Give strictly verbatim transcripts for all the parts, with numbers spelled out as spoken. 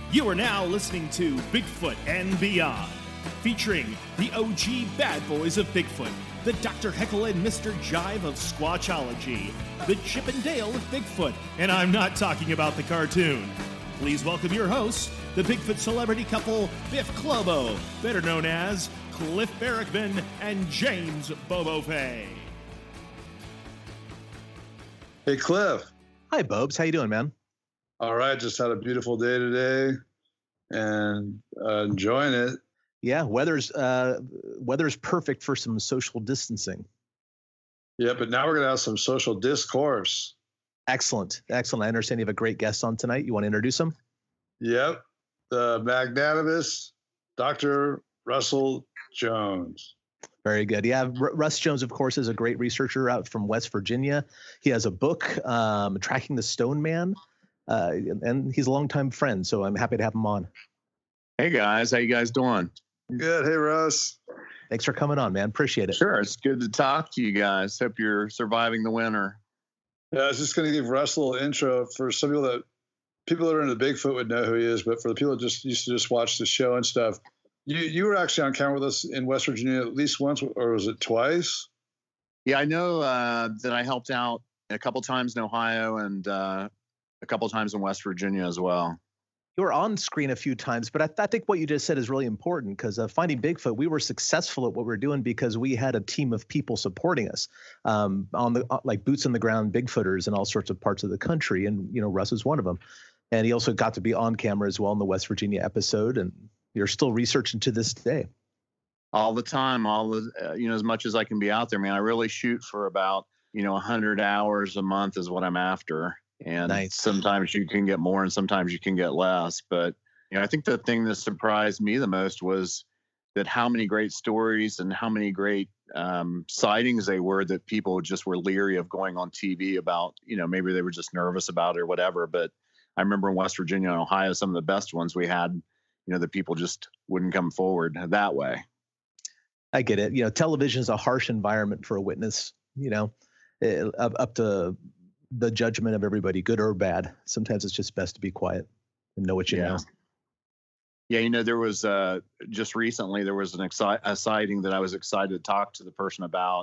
You are now listening to Bigfoot and Beyond, featuring the O G bad boys of Bigfoot, the Doctor Heckle and Mister Jive of Squatchology, the Chip and Dale of Bigfoot, and I'm not talking about the cartoon. Please welcome your hosts, the Bigfoot celebrity couple Biff Clobo, better known as Cliff Barrickman and James Bobo Fay. Hey, Cliff. Hi, Bobes. How you doing, man? All right. Just had a beautiful day today and uh, enjoying it. Yeah, weather's uh, weather's perfect for some social distancing. Yeah, but now we're going to have some social discourse. Excellent. Excellent. I understand you have a great guest on tonight. You want to introduce him? Yep. The magnanimous Doctor Russell Jones. Very good. Yeah, R- Russ Jones, of course, is a great researcher out from West Virginia. He has a book, um, Tracking the Stone Man, uh, and he's a longtime friend, so I'm happy to have him on. Hey, guys. How you guys doing? Good. Hey, Russ. Thanks for coming on, man. Appreciate it. Sure. It's good to talk to you guys. Hope you're surviving the winter. Yeah, I was just going to give Russ a little intro for some people that people that are into Bigfoot would know who he is, but for the people that just used to just watch the show and stuff, you you were actually on camera with us in West Virginia at least once, or was it twice? Yeah, I know uh, that I helped out a couple times in Ohio and uh, a couple times in West Virginia as well. You were on screen a few times, but I, I think what you just said is really important because uh, Finding Bigfoot, we were successful at what we were doing because we had a team of people supporting us, um, on the uh, like boots on the ground Bigfooters in all sorts of parts of the country, and you know Russ is one of them. And he also got to be on camera as well in the West Virginia episode, and you're still researching to this day. All the time, all the uh, you know, as much as I can be out there, man. I really shoot for about you know one hundred hours a month is what I'm after. And nice. Sometimes you can get more and sometimes you can get less. But you know, I think the thing that surprised me the most was that how many great stories and how many great um, sightings they were that people just were leery of going on T V about. You know, maybe they were just nervous about it or whatever. But I remember in West Virginia and Ohio, some of the best ones we had, you know, the people just wouldn't come forward that way. I get it. You know, television is a harsh environment for a witness, you know, uh, up, up to the judgment of everybody, good or bad. Sometimes it's just best to be quiet and know what you yeah. know. Yeah, you know, there was uh, just recently there was an exci- a sighting that I was excited to talk to the person about,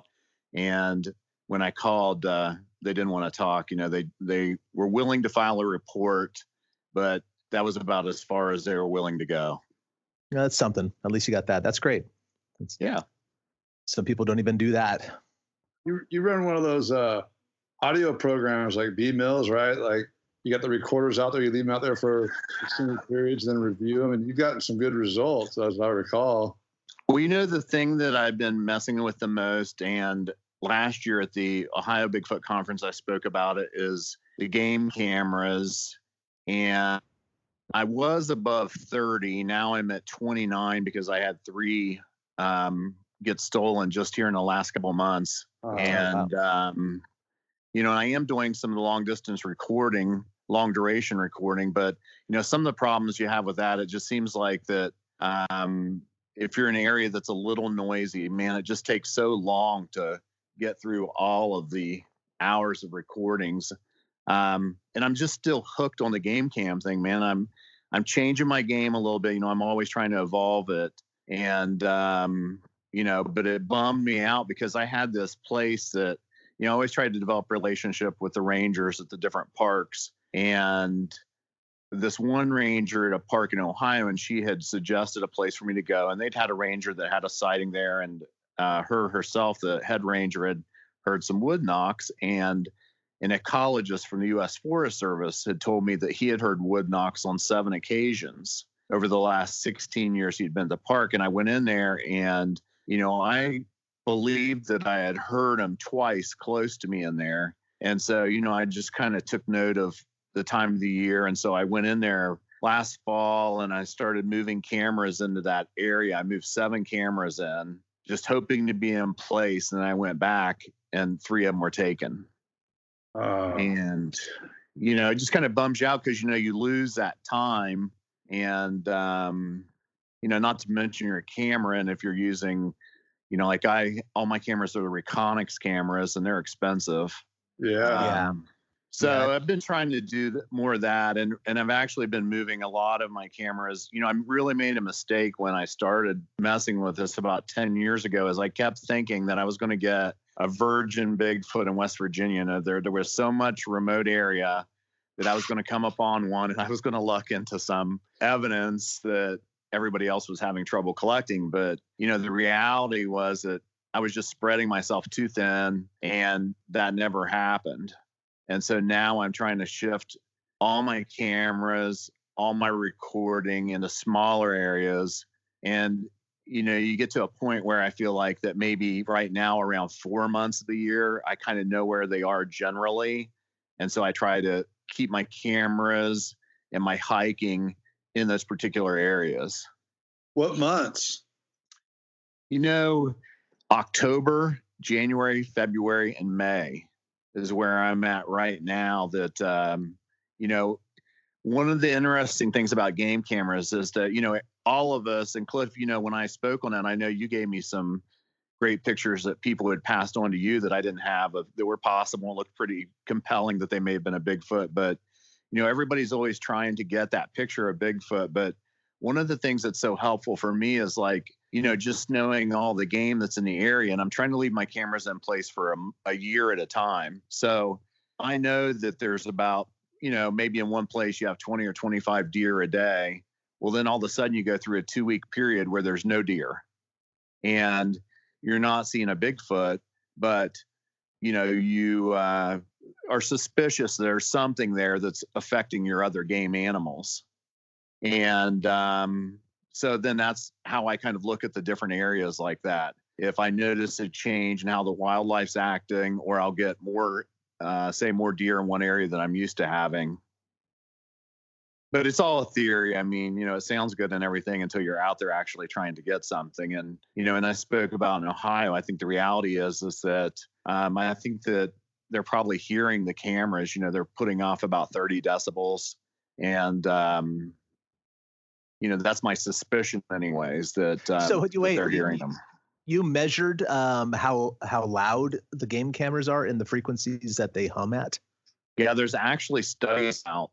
and when I called, uh, they didn't want to talk. You know, they they were willing to file a report, but that was about as far as they were willing to go. Yeah, that's something. At least you got that. That's great. That's, yeah. Some people don't even do that. You you run one of those uh, audio programs like B Mills, right? Like you got the recorders out there, you leave them out there for extended periods, then review them, and you've gotten some good results, as I recall. Well, you know, the thing that I've been messing with the most, and last year at the Ohio Bigfoot Conference, I spoke about it, is the game cameras. And I was above thirty. Now I'm at twenty-nine because I had three um, get stolen just here in the last couple of months. Oh, and, wow. um, you know, I am doing some of the long distance recording, long duration recording, but, you know, some of the problems you have with that, it just seems like that um, if you're in an area that's a little noisy, man, it just takes so long to get through all of the hours of recordings. Um, and I'm just still hooked on the game cam thing, man. I'm, I'm changing my game a little bit. You know, I'm always trying to evolve it. And, um, you know, but it bummed me out because I had this place that, you know, I always tried to develop relationship with the rangers at the different parks. And this one ranger at a park in Ohio, and she had suggested a place for me to go. And they'd had a ranger that had a sighting there. And uh, her herself, the head ranger, had heard some wood knocks. And an ecologist from the U S Forest Service had told me that he had heard wood knocks on seven occasions over the last sixteen years he'd been at the park. And I went in there and, you know, I believed that I had heard them twice close to me in there. And so, you know, I just kind of took note of the time of the year. And so I went in there last fall and I started moving cameras into that area. I moved seven cameras in, just hoping to be in place. And I went back and three of them were taken. Uh, And, you know, it just kind of bums you out because, you know, you lose that time. And, um, you know, not to mention your camera. And if you're using, you know, like I, all my cameras are the Reconyx cameras and they're expensive. yeah. Yeah. Um, So Yeah. I've been trying to do th- more of that, and and I've actually been moving a lot of my cameras. You know, I really made a mistake when I started messing with this about ten years ago, as I kept thinking that I was going to get a virgin Bigfoot in West Virginia. And there, there was so much remote area that I was going to come up on one, and I was going to luck into some evidence that everybody else was having trouble collecting. But, you know, the reality was that I was just spreading myself too thin, and that never happened. And so now I'm trying to shift all my cameras, all my recording into smaller areas. And, you know, you get to a point where I feel like that maybe right now around four months of the year, I kind of know where they are generally. And so I try to keep my cameras and my hiking in those particular areas. What months? You know, October, January, February, and May is where I'm at right now. That, um, you know, one of the interesting things about game cameras is that, you know, all of us, and Cliff, you know, when I spoke on it, I know you gave me some great pictures that people had passed on to you that I didn't have, of, that were possible and looked pretty compelling that they may have been a Bigfoot. But, you know, everybody's always trying to get that picture of Bigfoot. But one of the things that's so helpful for me is, like, you know, just knowing all the game that's in the area. And I'm trying to leave my cameras in place for a, a year at a time. So I know that there's about, you know, maybe in one place you have twenty or twenty-five deer a day. Well, then all of a sudden you go through a two week period where there's no deer and you're not seeing a Bigfoot, but, you know, you uh, are suspicious there's something there that's affecting your other game animals. And um, so then that's how I kind of look at the different areas like that. If I notice a change in how the wildlife's acting, or I'll get more, uh, say more deer in one area than I'm used to having. But it's all a theory. I mean, you know, it sounds good and everything until you're out there actually trying to get something. And, you know, and I spoke about in Ohio, I think the reality is, is that um, I think that they're probably hearing the cameras, you know, they're putting off about thirty decibels. And, um, you know, that's my suspicion anyways, that, um, So, that wait, they're you- hearing them. You measured um, how how loud the game cameras are in the frequencies that they hum at? Yeah, there's actually studies out.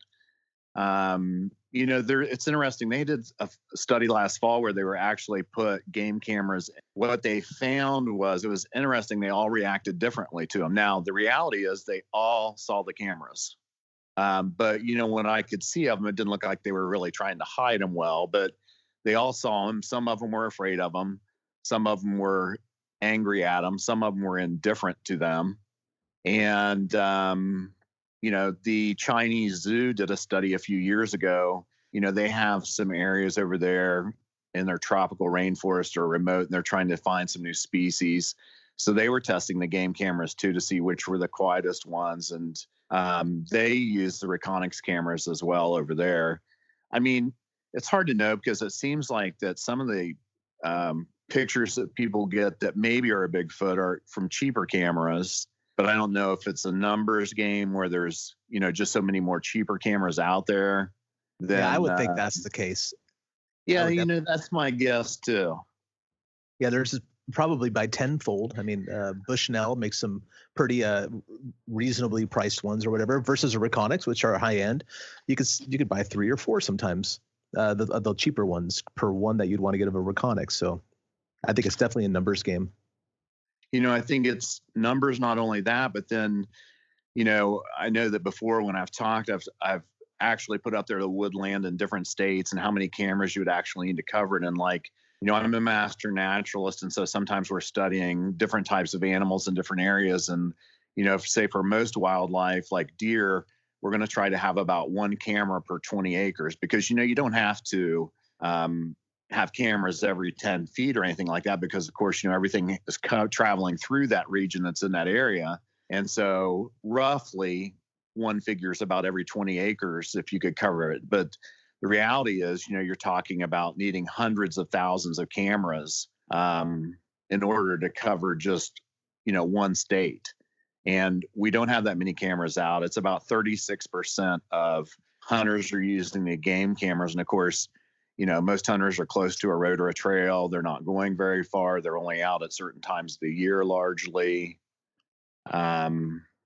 Um, you know, there, it's interesting. They did a study last fall where they were actually put game cameras. What they found was, it was interesting. They all reacted differently to them. Now, the reality is they all saw the cameras. Um, but, you know, when I could see of them, it didn't look like they were really trying to hide them well, but they all saw them. Some of them were afraid of them. Some of them were angry at them. Some of them were indifferent to them. And, um, you know, the Chinese zoo did a study a few years ago. You know, they have some areas over there in their tropical rainforest or remote, and they're trying to find some new species. So they were testing the game cameras too, to see which were the quietest ones. And um, they use the Reconyx cameras as well over there. I mean, it's hard to know, because it seems like that some of the um, pictures that people get that maybe are a Bigfoot are from cheaper cameras. But I don't know if it's a numbers game where there's, you know, just so many more cheaper cameras out there. Than, Yeah, I would think uh, that's the case. Yeah, would you know, that's my guess too. Yeah, there's probably by tenfold. I mean, uh, Bushnell makes some pretty uh, reasonably priced ones or whatever, versus a Reconyx, which are high end. You could you could buy three or four sometimes, uh, the the cheaper ones per one that you'd want to get of a Reconyx. So I think it's definitely a numbers game. You know, I think it's numbers, not only that, but then, you know, I know that before when I've talked, I've I've actually put up there the woodland in different states and how many cameras you would actually need to cover it. And like, you know, I'm a master naturalist. And so sometimes we're studying different types of animals in different areas. And, you know, if, say for most wildlife like deer, we're going to try to have about one camera per twenty acres, because, you know, you don't have to um, have cameras every ten feet or anything like that, because of course, you know, everything is co- traveling through that region that's in that area. And so roughly one figures about every twenty acres if you could cover it. But the reality is, you know, you're talking about needing hundreds of thousands of cameras um, in order to cover just, you know, one state. And we don't have that many cameras out. It's about thirty-six percent of hunters are using the game cameras. And of course, you know, most hunters are close to a road or a trail. They're not going very far. They're only out at certain times of the year largely. Um,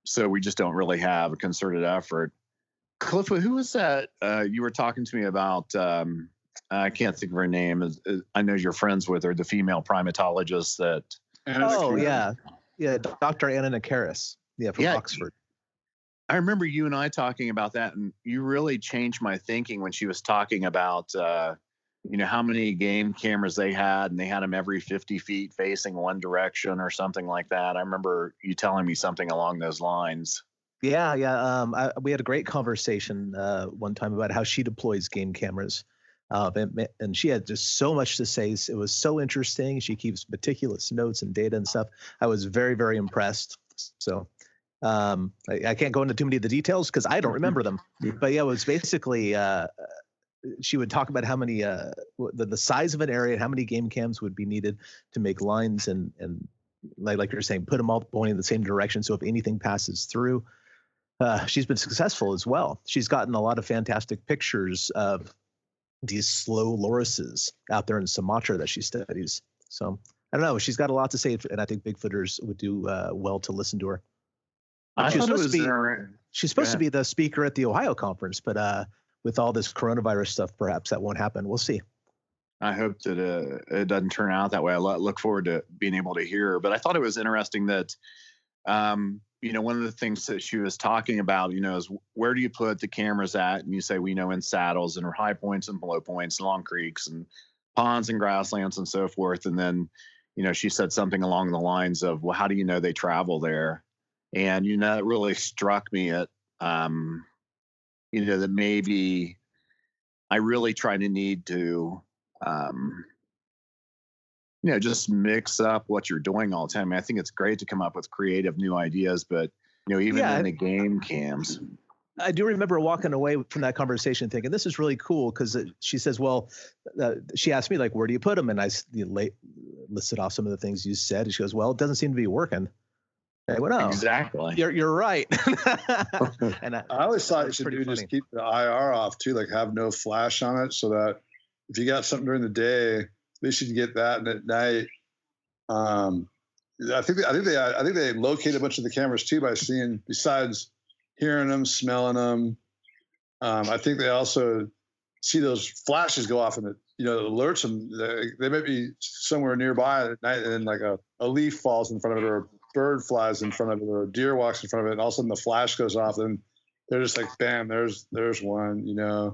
so we just don't really have a concerted effort. Cliff, who was that uh, you were talking to me about? Um, I can't think of her name. I know you're friends with her, the female primatologist that. Oh, yeah. Yeah, Doctor Anna Nakaris. Yeah, from yeah, Oxford. I remember you and I talking about that, and you really changed my thinking when she was talking about, uh, you know, how many game cameras they had, and they had them every fifty feet facing one direction or something like that. I remember you telling me something along those lines. Yeah, yeah. Um, I, we had a great conversation uh, one time about how she deploys game cameras. Uh, and, and she had just so much to say. It was so interesting. She keeps meticulous notes and data and stuff. I was very, very impressed. So um, I, I can't go into too many of the details because I don't remember them. But yeah, it was basically uh, she would talk about how many uh, the, the size of an area and how many game cams would be needed to make lines and and like like you're saying, put them all pointing in the same direction. So if anything passes through, uh, she's been successful as well. She's gotten a lot of fantastic pictures of these slow lorises out there in Sumatra that she studies. So I don't know. She's got a lot to say, and I think Bigfooters would do uh, well to listen to her. I she's thought supposed, it was to be, inter- she's supposed to be the speaker at the Ohio conference, but uh, with all this coronavirus stuff, perhaps that won't happen. We'll see. I hope that uh, it doesn't turn out that way. I look forward to being able to hear her. But I thought it was interesting that, um, you know, one of the things that she was talking about, you know, is where do you put the cameras at? And you say, we know in saddles and high points and low points, long creeks and ponds and grasslands and so forth. And then, you know, she said something along the lines of, well, how do you know they travel there? And, you know, it really struck me at, um, you know, that maybe I really try to need to, um, you know, just mix up what you're doing all the time. I mean, I think it's great to come up with creative new ideas, but, you know, even yeah, in the game cams. I do remember walking away from that conversation thinking, this is really cool, because she says, well, uh, she asked me, like, where do you put them? And I you know, listed off some of the things you said. And she goes, well, it doesn't seem to be working. I went, oh, exactly. You're you're right. and I, I always thought you should do funny. Just keep the I R off too, like have no flash on it, so that if you got something during the day, at least you can get that. And at night, um, I think they, I think they I think they locate a bunch of the cameras too by seeing, besides hearing them, smelling them. Um, I think they also see those flashes go off, and it you know alerts them. They, they may be somewhere nearby at night, and then like a, a leaf falls in front of it, or a bird flies in front of it, or a deer walks in front of it, and all of a sudden the flash goes off, and they're just like, bam, there's there's one, you know.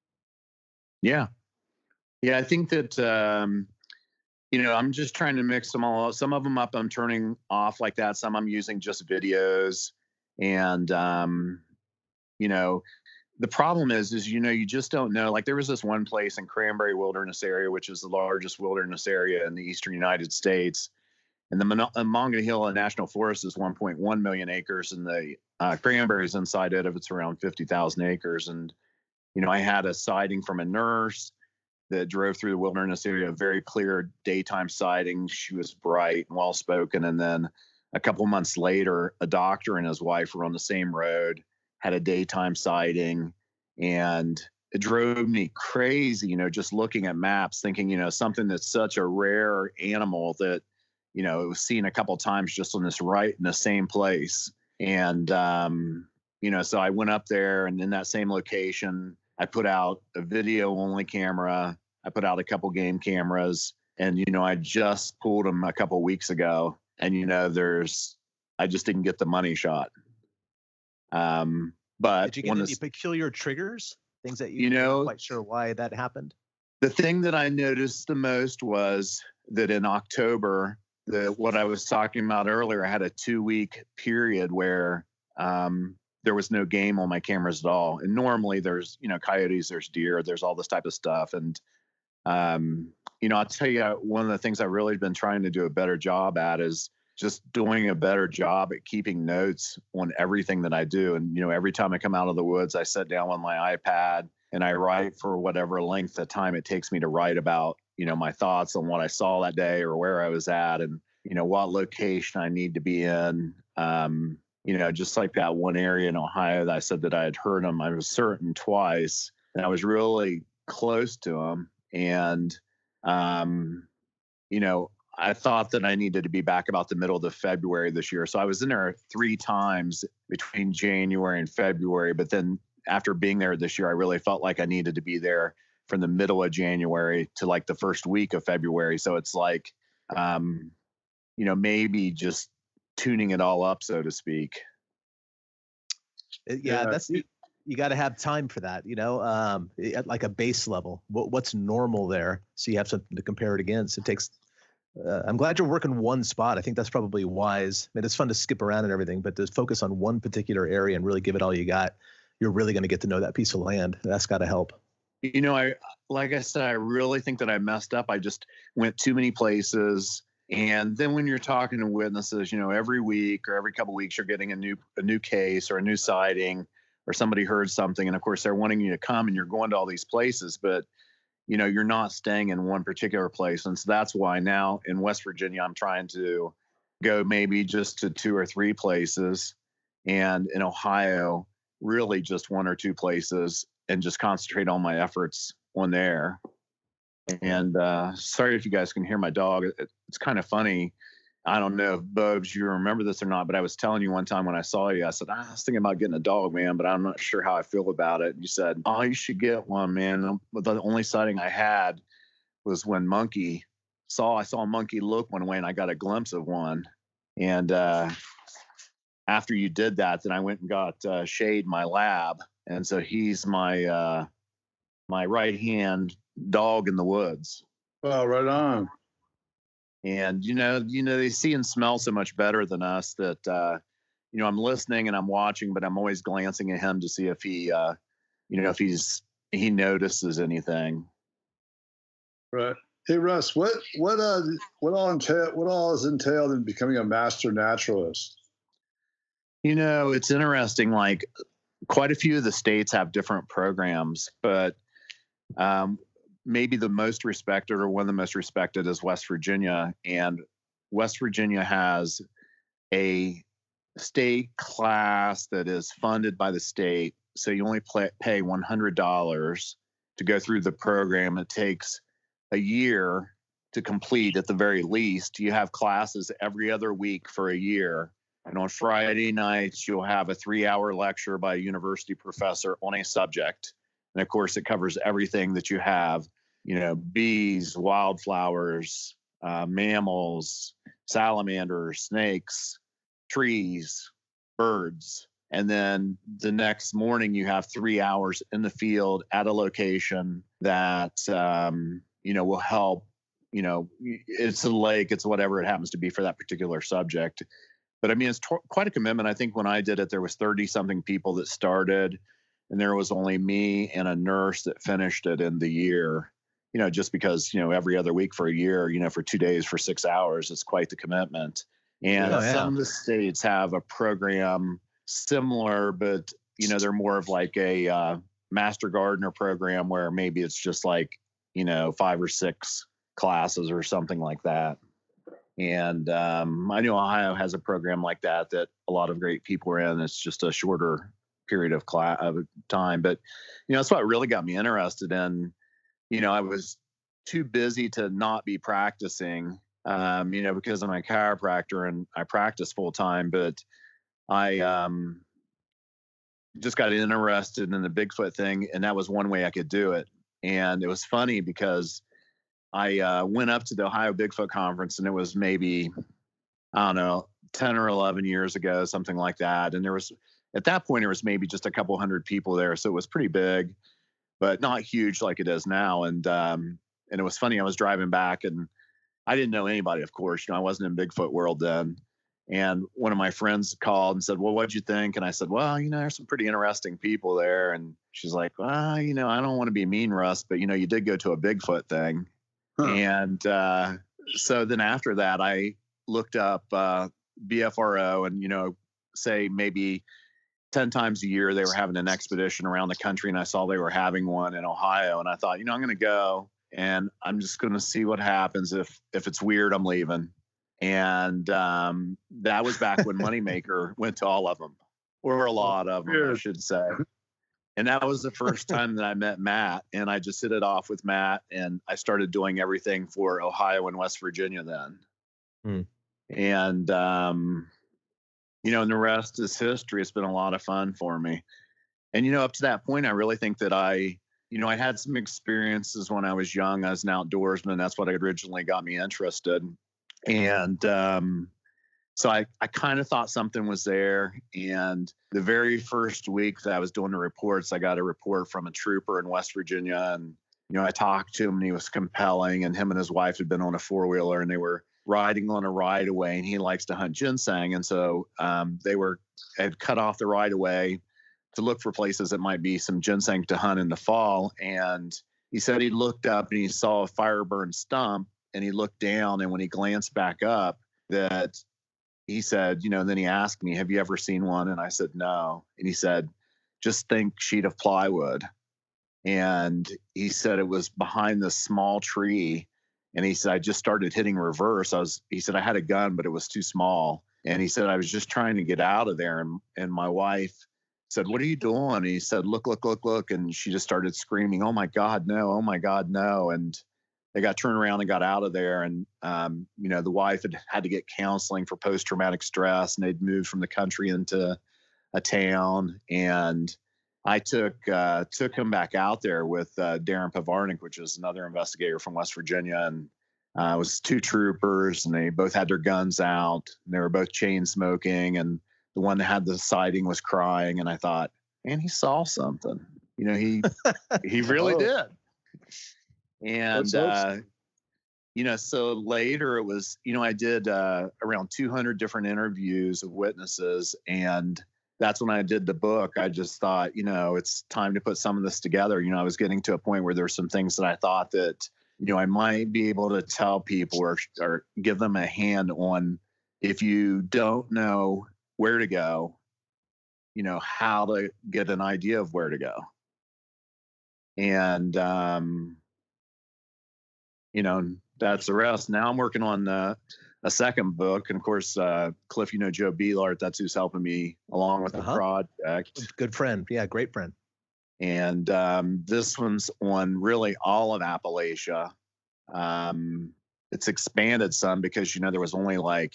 Yeah, yeah. I think that um, you know I'm just trying to mix them all up. Some of them up I'm turning off like that. Some I'm using just videos, and um, you know. The problem is, is, you know, you just don't know. Like there was this one place in Cranberry Wilderness Area, which is the largest wilderness area in the eastern United States. And the Mon- Monongahela National Forest is one point one million acres, and the uh, Cranberries inside it, if it's around fifty thousand acres. And, you know, I had a sighting from a nurse that drove through the wilderness area, a very clear daytime sighting. She was bright and well-spoken. And then a couple months later, a doctor and his wife were on the same road, had a daytime sighting, and it drove me crazy, you know, just looking at maps, thinking, you know, something that's such a rare animal that, you know, it was seen a couple of times just on this right in the same place. And, um, you know, so I went up there, and in that same location, I put out a video only camera. I put out a couple game cameras, and, you know, I just pulled them a couple weeks ago, and, you know, there's, I just didn't get the money shot. Um, but did you get any peculiar triggers, things that you, you know, weren't quite sure why that happened? The thing that I noticed the most was that in October, the what I was talking about earlier, I had a two week period where um, there was no game on my cameras at all. And normally there's, you know, coyotes, there's deer, there's all this type of stuff. And, um, you know, I'll tell you, one of the things I've really been trying to do a better job at is just doing a better job at keeping notes on everything that I do. And, you know, every time I come out of the woods, I sit down on my iPad and I write for whatever length of time it takes me to write about, you know, my thoughts on what I saw that day or where I was at, and, you know, what location I need to be in. Um, you know, just like that one area in Ohio that I said that I had heard them, I was certain twice, and I was really close to them. And, um, you know, I thought that I needed to be back about the middle of the February this year. So I was in there three times between January and February. But then after being there this year, I really felt like I needed to be there from the middle of January to like the first week of February. So it's like, um, you know, maybe just tuning it all up, so to speak. Yeah, yeah. that's you, you got to have time for that, you know, um, at like a base level. What, what's normal there? So you have something to compare it against. It takes. Uh, I'm glad you're working one spot. I think that's probably wise. I mean, it's fun to skip around and everything, but to focus on one particular area and really give it all you got, you're really going to get to know that piece of land. That's got to help. You know, I like I said, I really think that I messed up. I just went too many places. And then when you're talking to witnesses, you know, every week or every couple of weeks, you're getting a new a new case or a new sighting or somebody heard something. And of course, they're wanting you to come and you're going to all these places, but you know, you're not staying in one particular place. And so that's why now in West Virginia, I'm trying to go maybe just to two or three places, and in Ohio, really just one or two places, and just concentrate all my efforts on there. And uh, sorry if you guys can hear my dog. It, it's kind of funny. I don't know if Bobes, you remember this or not, but I was telling you one time when I saw you, I said, I was thinking about getting a dog, man, but I'm not sure how I feel about it. And you said, oh, you should get one, man. But the only sighting I had was when Monkey saw, I saw a monkey look one way and I got a glimpse of one. And uh, after you did that, then I went and got uh, Shade, my lab. And so he's my, uh, my right hand dog in the woods. Oh, right on. And, you know, you know, they see and smell so much better than us that, uh, you know, I'm listening and I'm watching, but I'm always glancing at him to see if he, uh, you know, if he's, he notices anything. Right. Hey, Russ, what, what, uh, what all entail, what all is entailed in becoming a master naturalist? You know, it's interesting. Like quite a few of the states have different programs, but, um, maybe the most respected or one of the most respected is West Virginia. And West Virginia has a state class that is funded by the state. So you only play, pay one hundred dollars to go through the program. It takes a year to complete at the very least. You have classes every other week for a year. And on Friday nights, you'll have a three hour lecture by a university professor on a subject. And of course, it covers everything that you have, you know, bees, wildflowers, uh, mammals, salamanders, snakes, trees, birds. And then the next morning, you have three hours in the field at a location that, um, you know, will help, you know, it's a lake, it's whatever it happens to be for that particular subject. But I mean, it's t- quite a commitment. I think when I did it, there was thirty something people that started. And there was only me and a nurse that finished it in the year, you know, just because, you know, every other week for a year, you know, for two days for six hours, it's quite the commitment. And oh, yeah. Some of the states have a program similar, but, you know, they're more of like a uh, master gardener program where maybe it's just like, you know, five or six classes or something like that. And um, I know Ohio has a program like that, that a lot of great people are in. It's just a shorter period of class of time. But, you know, that's what really got me interested in, you know, I was too busy to not be practicing, um, you know, because I'm a chiropractor and I practice full time, but I um, just got interested in the Bigfoot thing. And that was one way I could do it. And it was funny because I uh, went up to the Ohio Bigfoot Conference, and it was maybe, I don't know, ten or eleven years ago, something like that. And there was, at that point, there was maybe just a couple hundred people there. So it was pretty big, but not huge like it is now. And um, and it was funny. I was driving back, and I didn't know anybody, of course. You know, I wasn't in Bigfoot world then. And one of my friends called and said, well, what'd you think? And I said, well, you know, there's some pretty interesting people there. And she's like, well, you know, I don't want to be mean, Russ, but, you know, you did go to a Bigfoot thing. Huh. And uh, so then after that, I looked up uh, B F R O, and, you know, say maybe ten times a year they were having an expedition around the country, and I saw they were having one in Ohio. And I thought, you know, I'm going to go, and I'm just going to see what happens. If if it's weird, I'm leaving. And um, that was back when Moneymaker went to all of them, or a lot of them, I should say. And that was the first time that I met Matt, and I just hit it off with Matt, and I started doing everything for Ohio and West Virginia then. Mm. And, um, you know, and the rest is history. It's been a lot of fun for me. And, you know, up to that point, I really think that I, you know, I had some experiences when I was young as an outdoorsman. That's what originally got me interested. And um, so I, I kind of thought something was there. And the very first week that I was doing the reports, I got a report from a trooper in West Virginia. And, you know, I talked to him and he was compelling. And him and his wife had been on a four-wheeler and they were riding on a right of way, and he likes to hunt ginseng. And so um, they were had cut off the right of way to look for places that might be some ginseng to hunt in the fall. And he said he looked up and he saw a fire burned stump, and he looked down, and when he glanced back up, that he said, you know, and then he asked me, have you ever seen one? And I said, no. And he said, just think sheet of plywood. And he said it was behind this small tree. And he said, I just started hitting reverse. I was, he said, I had a gun, but it was too small. And he said, I was just trying to get out of there. And, and my wife said, what are you doing? And he said, look, look, look, look. And she just started screaming, oh my God, no, oh my God, no. And they got turned around and got out of there. And, um, you know, the wife had had to get counseling for post-traumatic stress, and they'd moved from the country into a town. And I took uh, took him back out there with uh, Darren Pavarnik, which is another investigator from West Virginia, and uh, it was two troopers, and they both had their guns out, and they were both chain smoking, and the one that had the sighting was crying, and I thought, man, he saw something. You know, he he really Oh. did. And Let's hope so. uh, you know, so later it was, you know, I did uh, around two hundred different interviews of witnesses, and that's when I did the book. I just thought, you know, it's time to put some of this together. You know, I was getting to a point where there's some things that I thought that, you know, I might be able to tell people or, or give them a hand on, if you don't know where to go, you know, how to get an idea of where to go. And, um, you know, that's the rest. Now I'm working on uh, a second book. And of course, uh, Cliff, you know, Joe Beelart, that's who's helping me along with Uh-huh. the project. Good friend. Yeah, great friend. And um, this one's on really all of Appalachia. Um, it's expanded some because, you know, there was only like,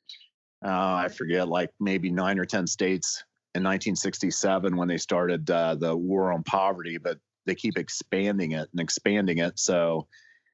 uh, I forget, like maybe nine or ten states in nineteen sixty-seven when they started uh, the war on poverty, but they keep expanding it and expanding it. So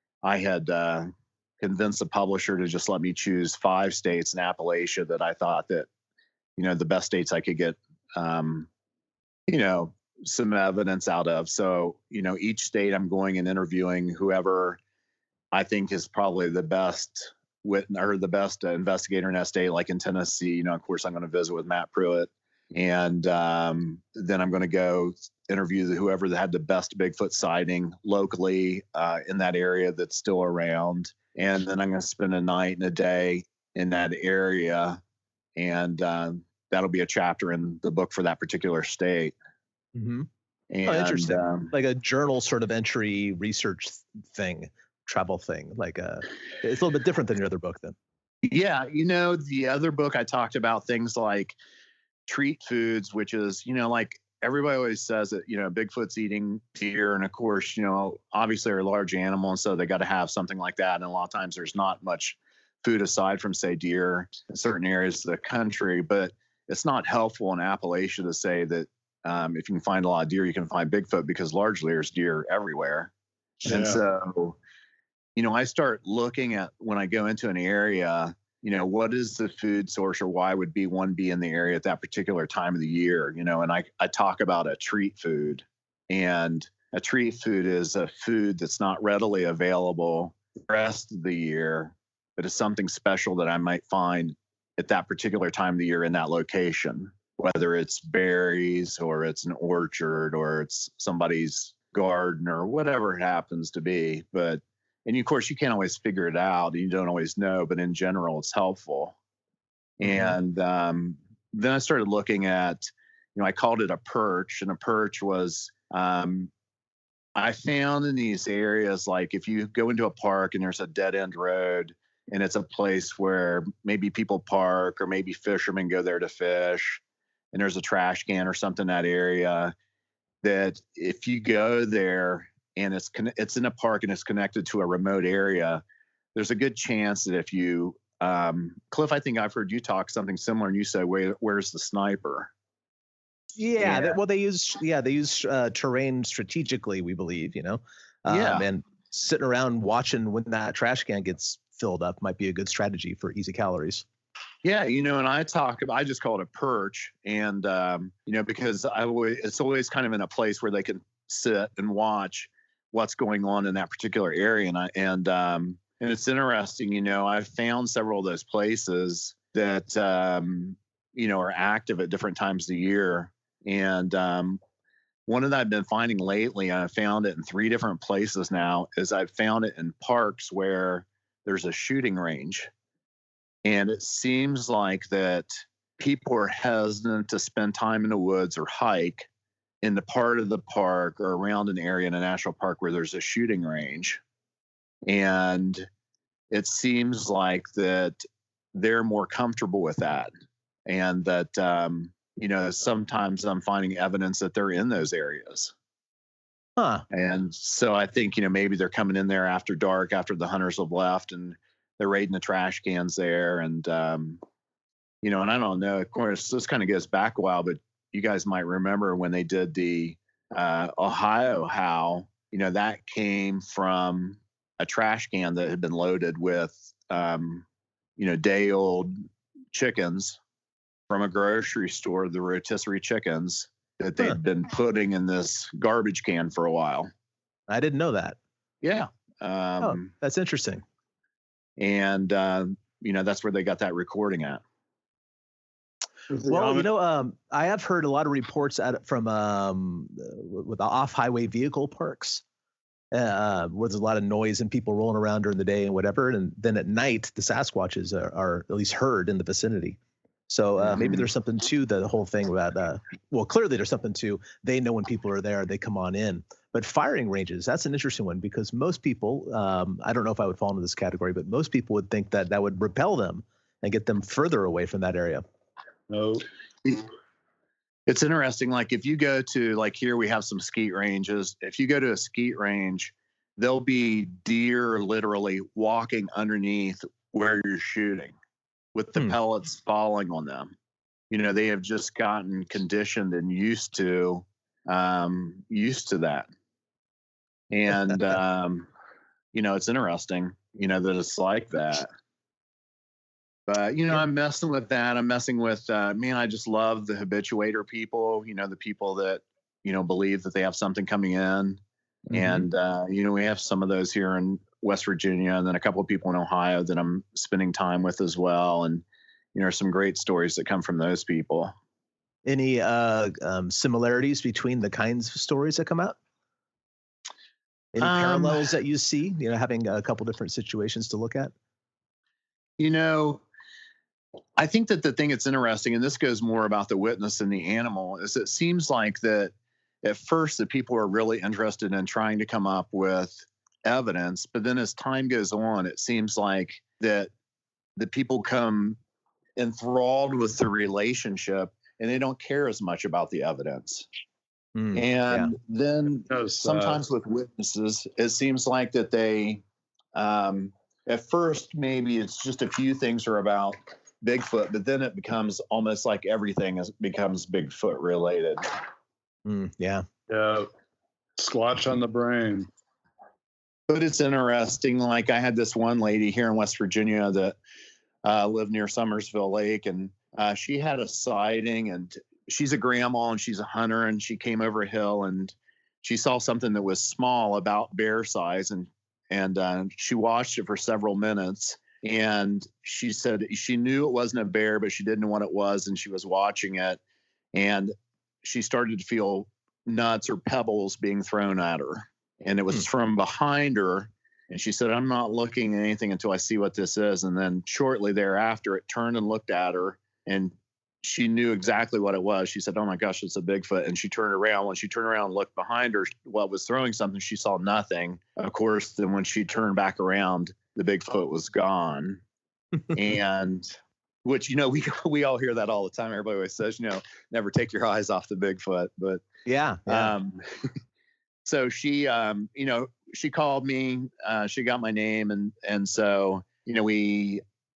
I had uh, convinced the publisher to just let me choose five states in Appalachia that I thought that, you know, the best states I could get, um, you know, some evidence out of. So, you know, each state I'm going and interviewing whoever I think is probably the best wit or the best uh, investigator in that state. Like in Tennessee, you know, of course I'm going to visit with Matt Pruitt, and um, then I'm going to go interview the, whoever that had the best Bigfoot sighting locally uh, in that area that's still around. And then I'm going to spend a night and a day in that area. And um, that'll be a chapter in the book for that particular state. Mm-hmm. And, Oh, interesting. Um, Like a journal sort of entry research thing, travel thing. Like a, it's a little bit different than your other book then. yeah, you know, the other book I talked about things like treat foods, which is, you know, like everybody always says that, you know, Bigfoot's eating deer. And of course, you know, obviously they're a large animal. And so they got to have something like that. And a lot of times there's not much food aside from, say, deer in certain areas of the country. But it's not helpful in Appalachia to say that um, if you can find a lot of deer, you can find Bigfoot, because largely there's deer everywhere. Yeah. And so, you know, I start looking at, when I go into an area, you know, what is the food source, or why would be one be in the area at that particular time of the year, you know, and I, I talk about a treat food, and a treat food is a food that's not readily available the rest of the year, but it's something special that I might find at that particular time of the year in that location, whether it's berries or it's an orchard or it's somebody's garden or whatever it happens to be. But And of course, you can't always figure it out. You don't always know, but in general, it's helpful. Mm-hmm. And um, then I started looking at, you know, I called it a perch, and a perch was, um, I found in these areas, like if you go into a park and there's a dead end road, and it's a place where maybe people park or maybe fishermen go there to fish, and there's a trash can or something in that area, that if you go there, and it's it's in a park and it's connected to a remote area, there's a good chance that if you um, Cliff, I think I've heard you talk something similar, and you said, Where, "Where's the sniper?" Yeah, Yeah. They, well, they use yeah they use uh, terrain strategically, we believe, you know, um, Yeah. and sitting around watching when that trash can gets filled up might be a good strategy for easy calories. Yeah, you know, and I talk about, I just call it a perch, and um, you know, because I always, it's always kind of in a place where they can sit and watch what's going on in that particular area, and I and um, and it's interesting, you know, I've found several of those places that um, you know, are active at different times of the year, and um, one that I've been finding lately, I found it in three different places now, is I've found it in parks where there's a shooting range. And it seems like that people are hesitant to spend time in the woods or hike in the part of the park or around an area in a national park where there's a shooting range. And it seems like that they're more comfortable with that. And that, um, you know, sometimes I'm finding evidence that they're in those areas. Huh. And so I think, you know, maybe they're coming in there after dark, after the hunters have left, and they're raiding the trash cans there. And, um, you know, and I don't know, of course, this kind of goes back a while, but you guys might remember when they did the uh, Ohio Howl, you know, that came from a trash can that had been loaded with, um, you know, day old chickens from a grocery store, the rotisserie chickens that they'd huh. been putting in this garbage can for a while. I didn't know that. Yeah. Um, oh, that's interesting. And, uh, you know, that's where they got that recording at. Well, you know, um, I have heard a lot of reports at, from um, with the off-highway vehicle parks uh, where there's a lot of noise and people rolling around during the day and whatever. And then at night, the Sasquatches are, are at least heard in the vicinity. So uh, mm-hmm. maybe there's something to the whole thing about, uh, well, clearly there's something to, they know when people are there, they come on in. But firing ranges, that's an interesting one because most people, um, I don't know if I would fall into this category, but most people would think that that would repel them and get them further away from that area. No. It's interesting. Like if you go to, like here we have some skeet ranges. If you go to a skeet range, there'll be deer literally walking underneath where you're shooting with the hmm. pellets falling on them. You know, they have just gotten conditioned and used to, um, used to that. And, um, you know, it's interesting, you know, that it's like that. But, you know, I'm messing with that. I'm messing with, uh, man, I just love the habituator people, you know, the people that, you know, believe that they have something coming in. Mm-hmm. And, uh, you know, we have some of those here in West Virginia and then a couple of people in Ohio that I'm spending time with as well. And, you know, some great stories that come from those people. Any uh, um, similarities between the kinds of stories that come out? Any um, parallels that you see, you know, having a couple different situations to look at? You know, I think that the thing that's interesting, and this goes more about the witness and the animal, is it seems like that at first the people are really interested in trying to come up with evidence, but then as time goes on, it seems like that the people come enthralled with the relationship and they don't care as much about the evidence. Mm, and yeah. then because, sometimes uh, with witnesses, it seems like that they, um, at first, maybe it's just a few things are about Bigfoot, but then it becomes almost like everything is, becomes Bigfoot related. Mm, yeah. Yeah. Squatch on the brain. But it's interesting. Like I had this one lady here in West Virginia that uh, lived near Summersville Lake, and uh, she had a sighting, and she's a grandma and she's a hunter, and she came over a hill and she saw something that was small, about bear size, and and uh, she watched it for several minutes. And she said she knew it wasn't a bear, but she didn't know what it was. And she was watching it, and she started to feel nuts or pebbles being thrown at her. And it was hmm. from behind her. And she said, I'm not looking at anything until I see what this is. And then shortly thereafter, it turned and looked at her, and she knew exactly what it was. She said, oh my gosh, it's a Bigfoot. And she turned around. When she turned around and looked behind her, what was throwing something, she saw nothing. Of course, then when she turned back around, the Bigfoot was gone. And which, you know, we we all hear that all the time. Everybody always says, you know, never take your eyes off the Bigfoot. But yeah, yeah. Um, so she, um, you know, she called me, uh, she got my name. And, and so, you know, we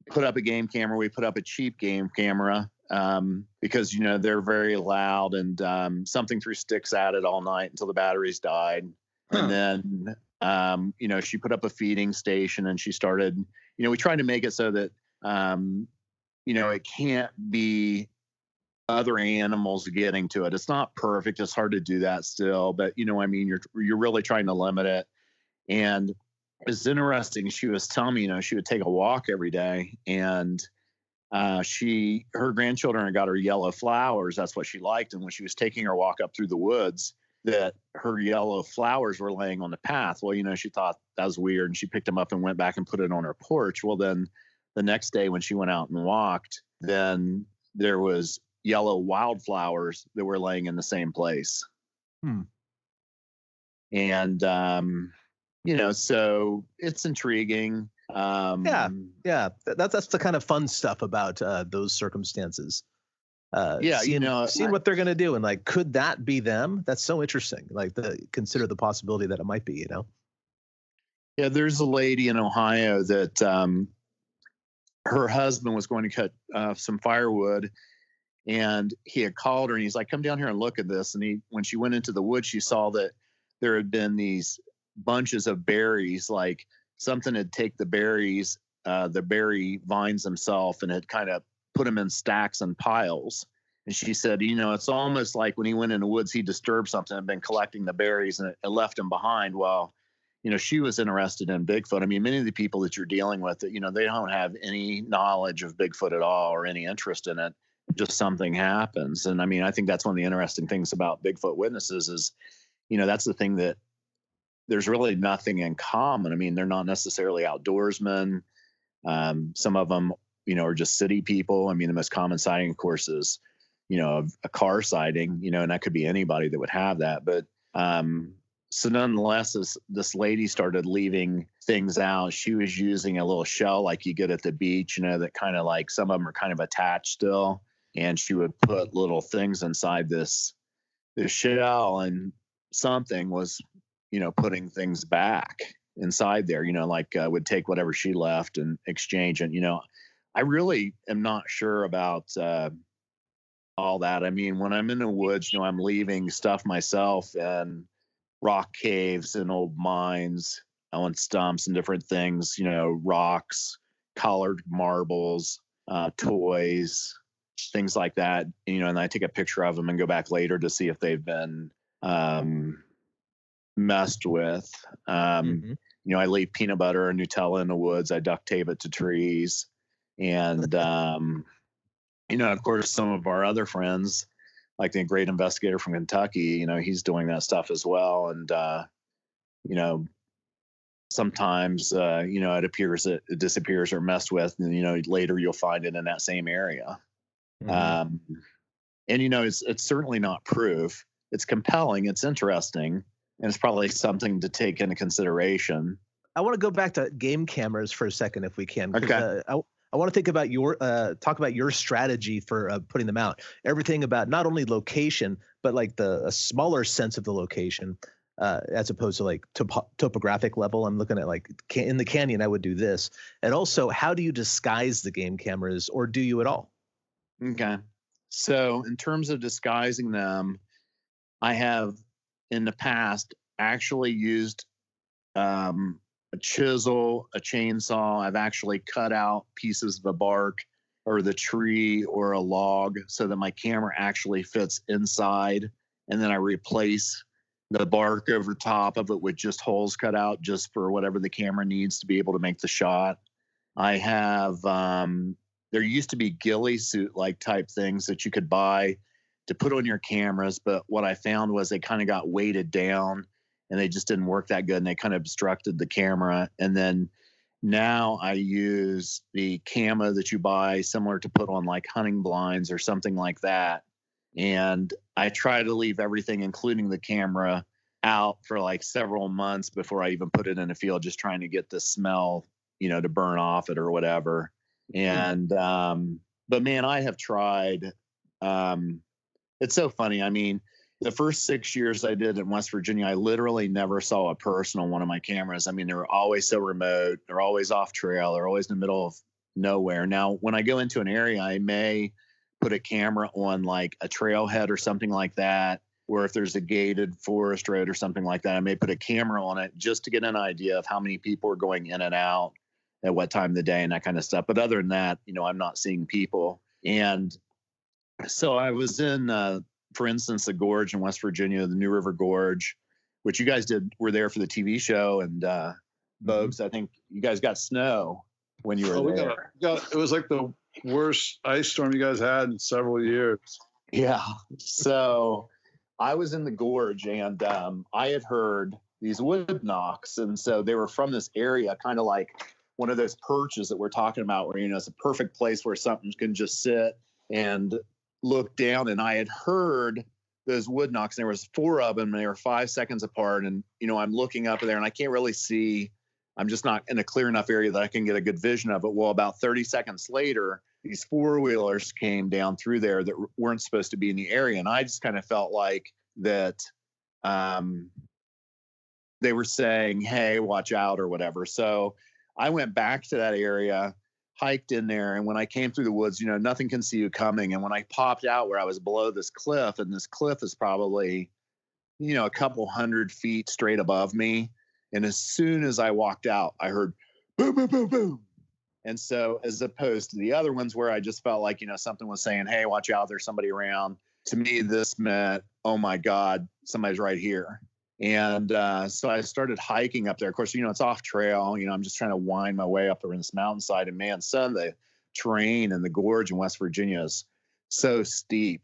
put up a game camera. We put up a cheap game camera um, because, you know, they're very loud, and um, something threw sticks at it all night until the batteries died. Huh. And then, um, you know, she put up a feeding station, and she started, you know, we tried to make it so that, um, you know, it can't be other animals getting to it. It's not perfect. It's hard to do that still, but you know, I mean, you're, you're really trying to limit it. And it's interesting. She was telling me, you know, she would take a walk every day, and uh, she, her grandchildren had got her yellow flowers. That's what she liked. And when she was taking her walk up through the woods, that her yellow flowers were laying on the path. Well, you know, she thought that was weird, and she picked them up and went back and put it on her porch. Well, then the next day when she went out and walked, then there was yellow wildflowers that were laying in the same place. Hmm. And, um, you know, so it's intriguing. Um, yeah. Yeah. That's, that's the kind of fun stuff about uh, those circumstances. Uh, yeah. Seeing, you know, seeing I, what they're going to do, and like, could that be them? That's so interesting. Like, the, consider the possibility that it might be, you know? Yeah. There's a lady in Ohio that, um, her husband was going to cut uh, some firewood, and he had called her, and he's like, come down here and look at this. And he, when she went into the woods, she saw that there had been these bunches of berries, like something had taken the berries, uh, the berry vines themselves, and had kind of put them in stacks and piles. And she said, you know, it's almost like when he went in the woods, he disturbed something and been collecting the berries, and it, it left him behind. Well, you know, she was interested in Bigfoot. I mean, many of the people that you're dealing with, you know, they don't have any knowledge of Bigfoot at all or any interest in it. Just something happens. And I mean, I think that's one of the interesting things about Bigfoot witnesses is, you know, that's the thing, that there's really nothing in common. I mean, they're not necessarily outdoorsmen. Um, some of them, you know, are just city people. I mean, the most common sighting, of course, is, you know, a car sighting, you know, and that could be anybody that would have that. But um, so nonetheless, as this lady started leaving things out, she was using a little shell like you get at the beach, you know, that kind of like, some of them are kind of attached still. And she would put little things inside this, this shell, and something was, you know, putting things back inside there, you know, like uh, would take whatever she left and exchange it. You know, I really am not sure about uh, all that. I mean, when I'm in the woods, you know, I'm leaving stuff myself, and rock caves and old mines on stumps and different things, you know, rocks, colored marbles, uh, toys, things like that, you know, and I take a picture of them and go back later to see if they've been um, messed with. Um, mm-hmm. You know, I leave peanut butter and Nutella in the woods. I duct tape it to trees. And, um, you know, of course, some of our other friends, like the great investigator from Kentucky, you know, he's doing that stuff as well. And, uh, you know, sometimes, uh, you know, it appears that it disappears or messed with, and, you know, later you'll find it in that same area. Mm-hmm. Um, and, you know, it's, it's certainly not proof. It's compelling. It's interesting. And it's probably something to take into consideration. I want to go back to game cameras for a second, if we can. Okay. Uh, I, I want to think about your, uh, talk about your strategy for uh, putting them out. Everything about not only location, but like the a smaller sense of the location, uh, as opposed to like top- topographic level. I'm looking at like can- in the canyon, I would do this. And also, how do you disguise the game cameras, or do you at all? Okay. So in terms of disguising them, I have in the past actually used um, a chisel, a chainsaw. I've actually cut out pieces of the bark or the tree or a log so that my camera actually fits inside. And then I replace the bark over top of it with just holes cut out just for whatever the camera needs to be able to make the shot. I have, um, there used to be ghillie suit like type things that you could buy to put on your cameras. But what I found was they kind of got weighted down and they just didn't work that good, and they kind of obstructed the camera. And then now I use the camo that you buy similar to put on like hunting blinds or something like that. And I try to leave everything, including the camera, out for like several months before I even put it in the field, just trying to get the smell, you know, to burn off it or whatever. And, um, but man, I have tried, um, it's so funny. I mean, the first six years I did in West Virginia, I literally never saw a person on one of my cameras. I mean, they were always so remote. They're always off trail. They're always in the middle of nowhere. Now, when I go into an area, I may put a camera on like a trailhead or something like that, or if there's a gated forest road or something like that, I may put a camera on it just to get an idea of how many people are going in and out at what time of the day and that kind of stuff. But other than that, you know, I'm not seeing people. And so I was in, uh, for instance, the gorge in West Virginia, the New River Gorge, which you guys did, were there for the T V show. And uh, Bogues, I think you guys got snow when you were oh, we there. got, got, it was like the worst ice storm you guys had in several years. Yeah. So I was in the gorge, and um, I had heard these wood knocks. And so they were from this area, kind of like one of those perches that we're talking about where, you know, it's a perfect place where something can just sit and look down. And I had heard those wood knocks, and there was four of them, and they were five seconds apart. And, you know, I'm looking up there and I can't really see. I'm just not in a clear enough area that I can get a good vision of it. Well, about thirty seconds later, these four-wheelers came down through there that weren't supposed to be in the area. And I just kind of felt like that um, they were saying, hey, watch out or whatever. So I went back to that area, hiked in there. And when I came through the woods, you know, nothing can see you coming. And when I popped out where I was below this cliff, and this cliff is probably, you know, a couple hundred feet straight above me. And as soon as I walked out, I heard boom, boom, boom, boom. And so as opposed to the other ones where I just felt like, you know, something was saying, hey, watch out, there's somebody around. To me, this meant, oh my God, somebody's right here. And uh, so I started hiking up there. Of course, you know, it's off trail. You know, I'm just trying to wind my way up there in this mountainside. And man, son, the terrain and the gorge in West Virginia is so steep.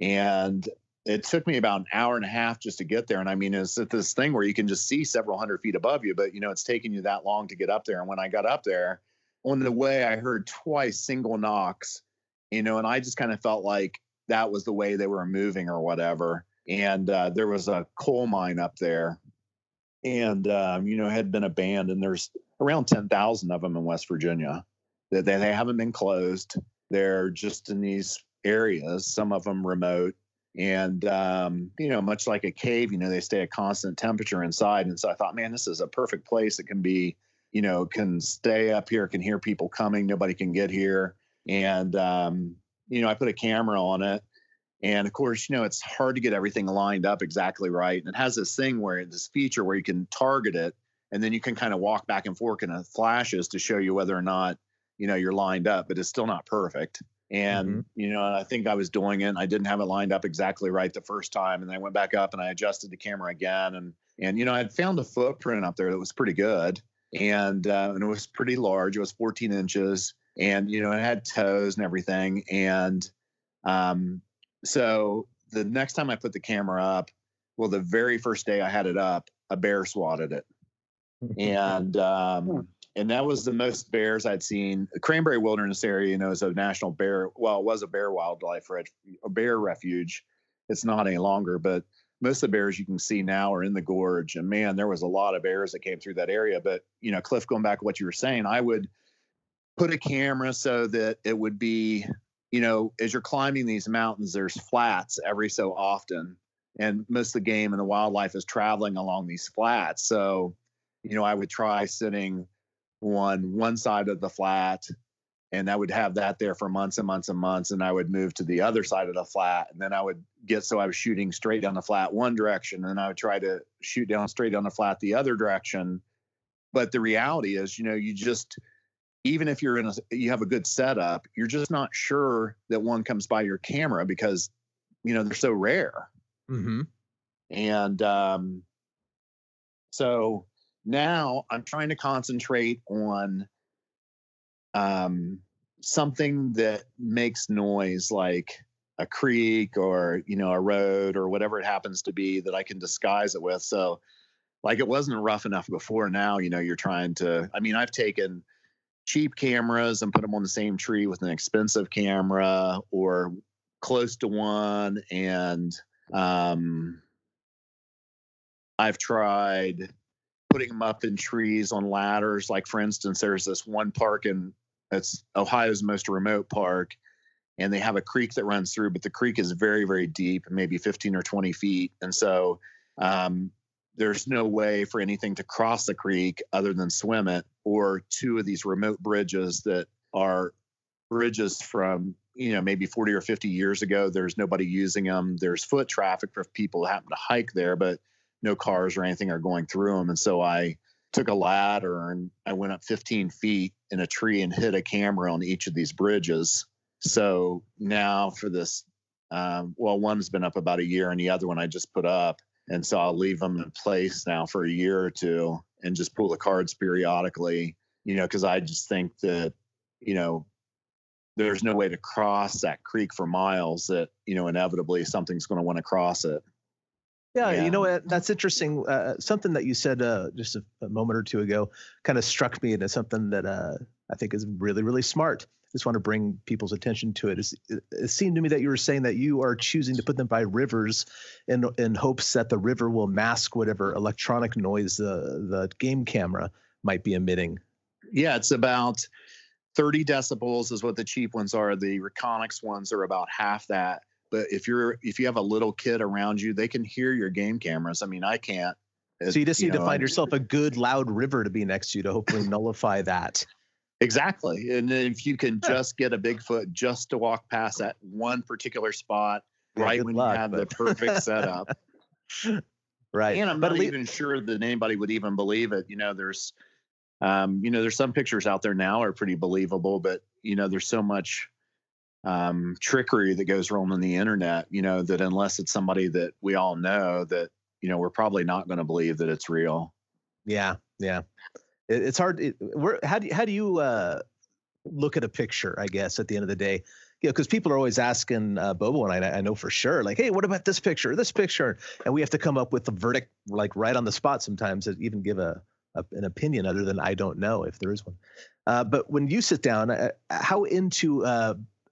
And it took me about an hour and a half just to get there. And I mean, it's at this thing where you can just see several hundred feet above you, but, you know, it's taking you that long to get up there. And when I got up there, on the way, I heard twice single knocks, you know, and I just kind of felt like that was the way they were moving or whatever. And uh, there was a coal mine up there, and, um, you know, had been abandoned. There's around ten thousand of them in West Virginia. That they, they haven't been closed. They're just in these areas, some of them remote. And, um, you know, much like a cave, you know, they stay at constant temperature inside. And so I thought, man, this is a perfect place. It can be, you know, can stay up here, can hear people coming. Nobody can get here. And, um, you know, I put a camera on it. And of course, you know, it's hard to get everything lined up exactly right. And it has this thing where this feature where you can target it, and then you can kind of walk back and forth, and it flashes to show you whether or not, you know, you're lined up, but it's still not perfect. And, mm-hmm. you know, I think I was doing it. I didn't have it lined up exactly right the first time. And then I went back up and I adjusted the camera again. And, and, you know, I'd found a footprint up there that was pretty good. And, uh, and it was pretty large. It was fourteen inches, and, you know, it had toes and everything. And, um, so the next time I put the camera up, well, the very first day I had it up, a bear swatted it. And, um, and that was the most bears I'd seen. The Cranberry Wilderness area, you know, is a national bear. Well, it was a bear wildlife, a bear refuge. It's not any longer, but most of the bears you can see now are in the gorge. And man, there was a lot of bears that came through that area. But, you know, Cliff, going back to what you were saying, I would put a camera so that it would be, you know, as you're climbing these mountains, there's flats every so often. And most of the game and the wildlife is traveling along these flats. So, you know, I would try sitting on one side of the flat, and I would have that there for months and months and months. And I would move to the other side of the flat, and then I would get, so I was shooting straight down the flat one direction, and then I would try to shoot down straight down the flat the other direction. But the reality is, you know, you just, even if you're in a, you have a good setup, you're just not sure that one comes by your camera because, you know, they're so rare. Mm-hmm. And um, so now I'm trying to concentrate on um, something that makes noise, like a creek or, you know, a road or whatever it happens to be, that I can disguise it with. So like, it wasn't rough enough before. Now, you know, you're trying to, I mean, I've taken cheap cameras and put them on the same tree with an expensive camera or close to one. And um, I've tried putting them up in trees on ladders. Like, for instance, there's this one park in, it's Ohio's most remote park, and they have a creek that runs through, but the creek is very, very deep, maybe fifteen or twenty feet. And so um, there's no way for anything to cross the creek other than swim it, or two of these remote bridges that are bridges from, you know, maybe forty or fifty years ago. There's nobody using them. There's foot traffic for people who happen to hike there, but no cars or anything are going through them. And so I took a ladder and I went up fifteen feet in a tree and hit a camera on each of these bridges. So now for this, um, well, one's been up about a year and the other one I just put up. And so I'll leave them in place now for a year or two and just pull the cards periodically, you know, because I just think that, you know, there's no way to cross that creek for miles that, you know, inevitably something's going to want to cross it. Yeah, Yeah. you know what? That's interesting. Uh, something that you said uh, just a, a moment or two ago kind of struck me, and it's something that uh, I think is really, really smart. Just want to bring people's attention to it. It's, it. It seemed to me that you were saying that you are choosing to put them by rivers in in hopes that the river will mask whatever electronic noise the the game camera might be emitting. Yeah, it's about thirty decibels is what the cheap ones are. The Reconyx ones are about half that. But if you're if you have a little kid around you, they can hear your game cameras. I mean, I can't. So you just need you to know, find yourself a good loud river to be next to you to hopefully nullify that. Exactly. And if you can just get a Bigfoot just to walk past that one particular spot, Yeah, right good when luck, you have but- the perfect setup. Right. And I'm But not at lea- even sure that anybody would even believe it. You know, there's, um, you know, there's some pictures out there now are pretty believable, but you know, there's so much um, trickery that goes wrong on the internet. You know, that unless it's somebody that we all know, that you know, we're probably not going to believe that it's real. Yeah, yeah. It, it's hard. It, where, how do you, how do you uh, look at a picture? I guess at the end of the day, you know, because people are always asking uh, Bobo, and I, I know for sure, like, hey, what about this picture, or this picture? And we have to come up with the verdict, like right on the spot sometimes, to even give a, a an opinion other than I don't know if there is one. Uh, but when you sit down, uh, how into uh,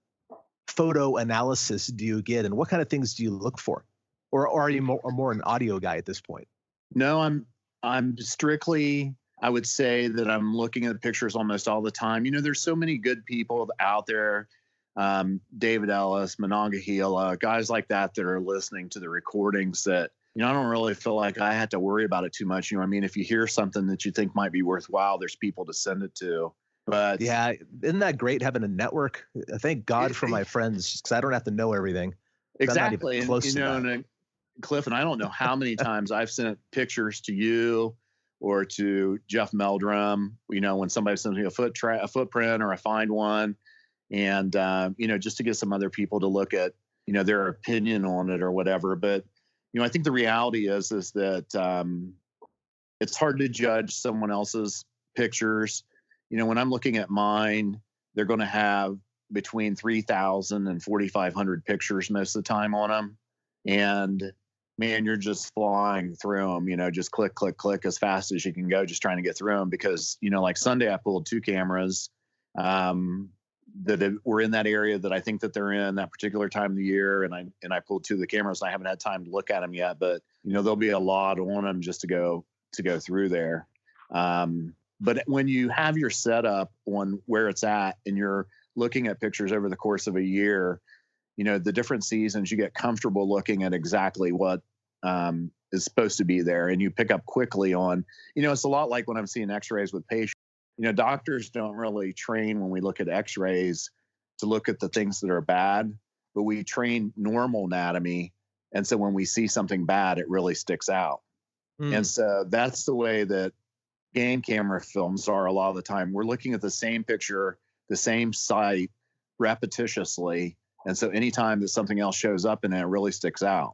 photo analysis do you get, and what kind of things do you look for, or, or are you more, or more an audio guy at this point? No, I'm I'm strictly, I would say that I'm looking at the pictures almost all the time. You know, there's so many good people out there, um, David Ellis, Monongahela, guys like that that are listening to the recordings that, you know, I don't really feel like I had to worry about it too much. You know what I mean? If you hear something that you think might be worthwhile, there's people to send it to. But Yeah, isn't that great having a network? Uh, Thank God It- for my friends, because I don't have to know everything. I'm not even exactly. And, close you to know, that. and, uh, Cliff, and I don't know how many times I've sent pictures to you or to Jeff Meldrum, you know, when somebody sends me a foot tra- a footprint or I find one, and, uh, you know, just to get some other people to look at, you know, their opinion on it or whatever. But, you know, I think the reality is, is that um, it's hard to judge someone else's pictures. You know, when I'm looking at mine, they're going to have between three thousand and forty-five hundred pictures most of the time on them. And man, you're just flying through them, you know, just click, click, click as fast as you can go, just trying to get through them. Because, you know, like Sunday, I pulled two cameras um, that were in that area that I think that they're in that particular time of the year. And I, and I pulled two of the cameras. I haven't had time to look at them yet, but, you know, there'll be a lot on them just to go, to go through there. Um, but when you have your setup on where it's at and you're looking at pictures over the course of a year, you know, the different seasons, you get comfortable looking at exactly what um, is supposed to be there. And you pick up quickly on, you know, it's a lot like when I'm seeing x-rays with patients. You know, doctors don't really train when we look at x-rays to look at the things that are bad, but we train normal anatomy. And so when we see something bad, it really sticks out. Mm. And so that's the way that game camera films are a lot of the time. We're looking at the same picture, the same site repetitiously. And so anytime that something else shows up in it, it really sticks out.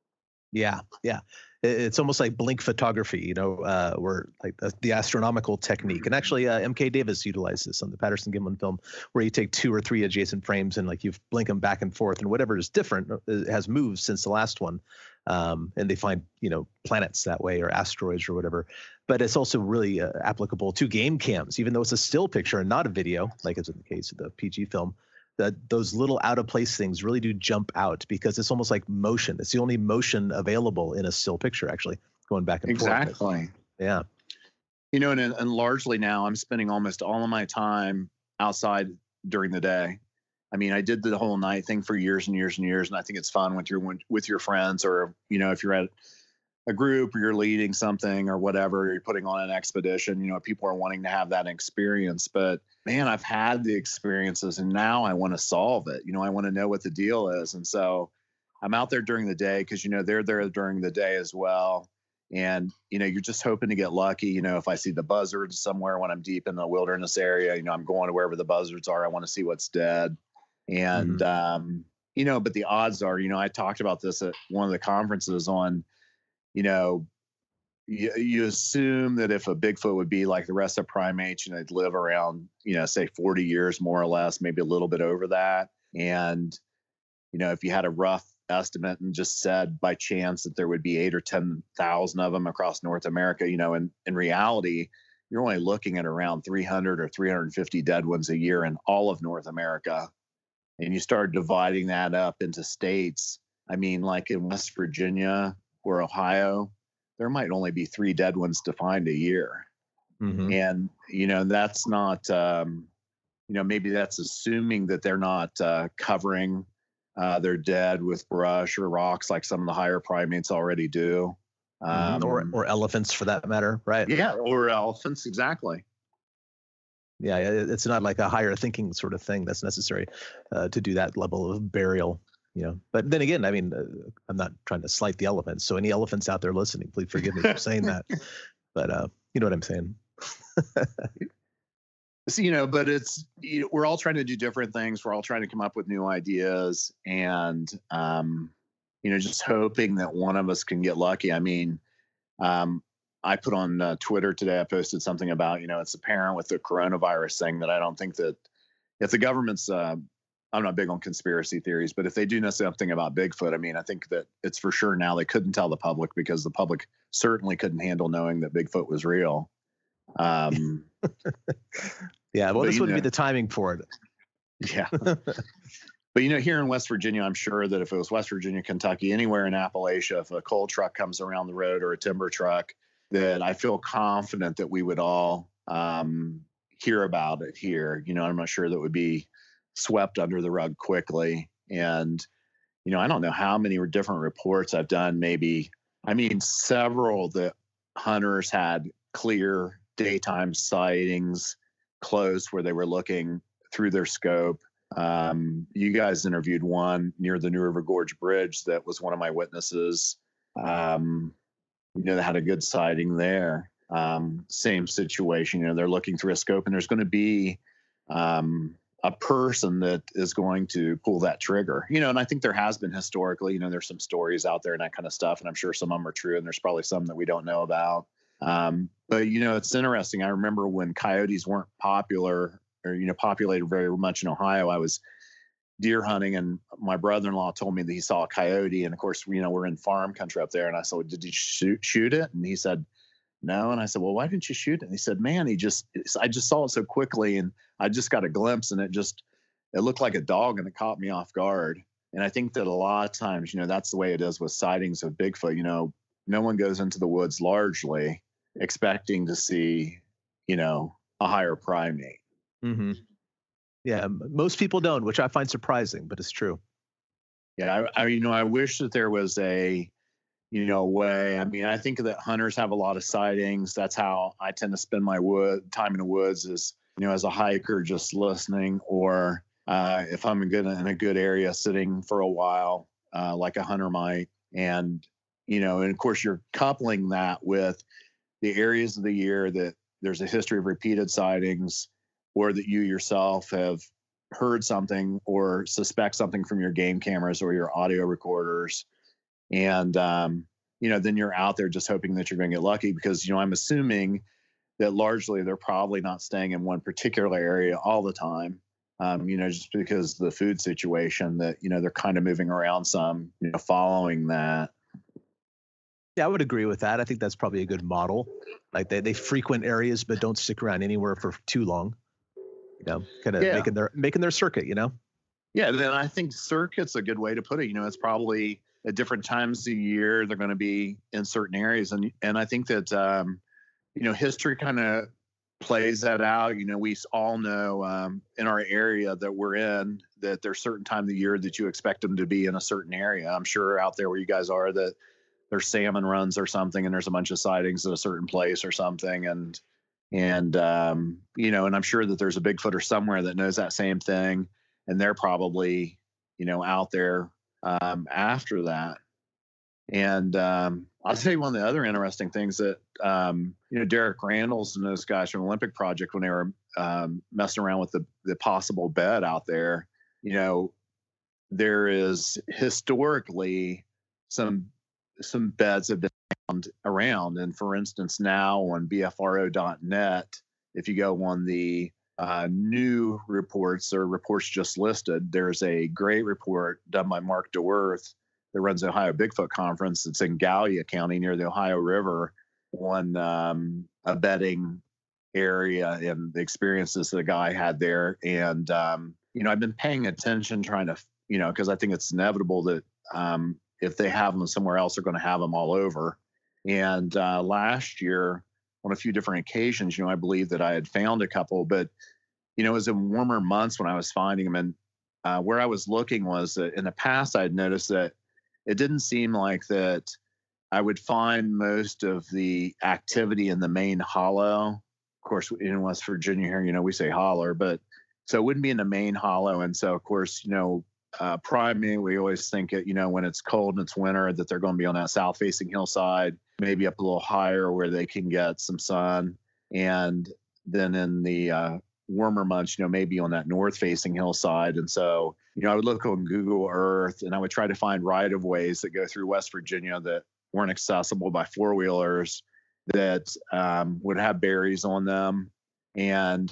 Yeah, yeah. It- It's almost like blink photography, you know, uh, where like the, the astronomical technique. And actually, uh, M K Davis utilized this on the Patterson Gimlin film, where you take two or three adjacent frames and like you blink them back and forth, and whatever is different uh, has moved since the last one. Um, and they find, you know, planets that way or asteroids or whatever. But it's also really uh, applicable to game cams, even though it's a still picture and not a video, like it's in the case of the P G film. That those little out of place things really do jump out because it's almost like motion. It's the only motion available in a still picture, actually, going back and forth. Exactly. Yeah. You know, and, and largely now I'm spending almost all of my time outside during the day. I mean, I did the whole night thing for years and years and years, and I think it's fun when you're with your friends, or, you know, if you're at a group or you're leading something or whatever, you're putting on an expedition, you know, people are wanting to have that experience. But man, I've had the experiences and now I want to solve it. You know, I want to know what the deal is. And so I'm out there during the day because, you know, they're there during the day as well. And, you know, you're just hoping to get lucky. You know, if I see the buzzards somewhere when I'm deep in the wilderness area, you know, I'm going to wherever the buzzards are. I want to see what's dead. And, mm-hmm. um, you know, but the odds are, you know, I talked about this at one of the conferences on, you know, you, you assume that if a Bigfoot would be like the rest of primates, you know, they'd live around, you know, say forty years more or less, maybe a little bit over that. And, you know, if you had a rough estimate and just said by chance that there would be eight or ten thousand of them across North America, you know, in, in reality, you're only looking at around three hundred or three hundred fifty dead ones a year in all of North America. And you start dividing that up into states. I mean, like in West Virginia or Ohio, there might only be three dead ones to find a year. Mm-hmm. And, you know, that's not, um, you know, maybe that's assuming that they're not uh, covering uh, their dead with brush or rocks like some of the higher primates already do. Um, or, or elephants for that matter, right? Yeah, or elephants, exactly. Yeah, it's not like a higher thinking sort of thing that's necessary uh, to do that level of burial, you know. But then again, I mean, uh, I'm not trying to slight the elephants. So any elephants out there listening, please forgive me for saying that. But uh, you know what I'm saying. So, you know, but it's, you know, we're all trying to do different things. We're all trying to come up with new ideas and, um, you know, just hoping that one of us can get lucky. I mean, um, I put on uh, Twitter today, I posted something about, you know, it's apparent with the coronavirus thing that I don't think that if the government's, uh, I'm not big on conspiracy theories, but if they do know something about Bigfoot, I mean, I think that it's for sure now they couldn't tell the public because the public certainly couldn't handle knowing that Bigfoot was real. Um, yeah, well, but, this wouldn't know, be the timing for it. Yeah. But, you know, here in West Virginia, I'm sure that if it was West Virginia, Kentucky, anywhere in Appalachia, if a coal truck comes around the road or a timber truck, that I feel confident that we would all um, hear about it here. You know, I'm not sure that would be swept under the rug quickly. And, you know, I don't know how many different reports I've done. Maybe, I mean, several that hunters had clear daytime sightings close where they were looking through their scope. Um, you guys interviewed one near the New River Gorge Bridge that was one of my witnesses. Um, you know, they had a good sighting there. Um, same situation, you know, they're looking through a scope and there's going to be um, a person that is going to pull that trigger, you know, and I think there has been historically, you know, there's some stories out there and that kind of stuff. And I'm sure some of them are true and there's probably some that we don't know about. Um, but, you know, it's interesting. I remember when coyotes weren't popular or, you know, populated very much in Ohio, I was deer hunting and my brother-in-law told me that he saw a coyote. And of course, you know, we're in farm country up there. And I said, well, did you shoot, shoot it? And he said, no. And I said, well, why didn't you shoot it? And he said, man, he just, I just saw it so quickly and I just got a glimpse and it just, it looked like a dog and it caught me off guard. And I think that a lot of times, you know, that's the way it is with sightings of Bigfoot. You know, no one goes into the woods largely expecting to see, you know, a higher primate. Mm-hmm. Yeah, most people don't, which I find surprising, but it's true. Yeah, I, I you know, I wish that there was a, you know, way. I mean, I think that hunters have a lot of sightings. That's how I tend to spend my wood time in the woods is, you know, as a hiker, just listening, or uh, if I'm in good in a good area, sitting for a while, uh, like a hunter might. And you know, and of course, you're coupling that with the areas of the year that there's a history of repeated sightings, or that you yourself have heard something or suspect something from your game cameras or your audio recorders. And, um, you know, then you're out there just hoping that you're going to get lucky because, you know, I'm assuming that largely they're probably not staying in one particular area all the time, um, you know, just because of the food situation that, you know, they're kind of moving around some, you know, following that. Yeah, I would agree with that. I think that's probably a good model. Like they, they frequent areas, but don't stick around anywhere for too long. You know, kind of yeah. making their making their circuit, you know? Yeah, then I think circuit's a good way to put it. You know, it's probably at different times of the year they're going to be in certain areas. And and I think that, um, you know, history kind of plays that out. You know, we all know um, in our area that we're in that there's certain time of the year that you expect them to be in a certain area. I'm sure out there where you guys are that there's salmon runs or something, and there's a bunch of sightings at a certain place or something. And, and, um, you know, and I'm sure that there's a Bigfooter somewhere that knows that same thing. And they're probably, you know, out there, um, after that. And, um, I'll tell you one of the other interesting things that, um, you know, Derek Randles and those guys from Olympic Project, when they were, um, messing around with the, the possible bed out there, you know, there is historically some some beds have been found around. And for instance, now on B F R O dot net, if you go on the uh, new reports or reports just listed, there's a great report done by Mark DeWerth that runs the Ohio Bigfoot Conference. It's in Gallia County near the Ohio River on um, a bedding area and the experiences that the guy had there. And, um, you know, I've been paying attention, trying to, you know, because I think it's inevitable that um, if they have them somewhere else, they're going to have them all over. And uh, last year, on a few different occasions, you know, I believe that I had found a couple, but, you know, it was in warmer months when I was finding them. And uh, where I was looking was that in the past, I'd noticed that it didn't seem like that I would find most of the activity in the main hollow. Of course, in West Virginia here, you know, we say holler, but so it wouldn't be in the main hollow. And so, of course, you know, Uh, priming, we always think it, you know, when it's cold and it's winter, that they're going to be on that south facing hillside, maybe up a little higher where they can get some sun. And then in the uh, warmer months, you know, maybe on that north facing hillside. And so, you know, I would look on Google Earth and I would try to find right of ways that go through West Virginia that weren't accessible by four wheelers that um, would have berries on them. And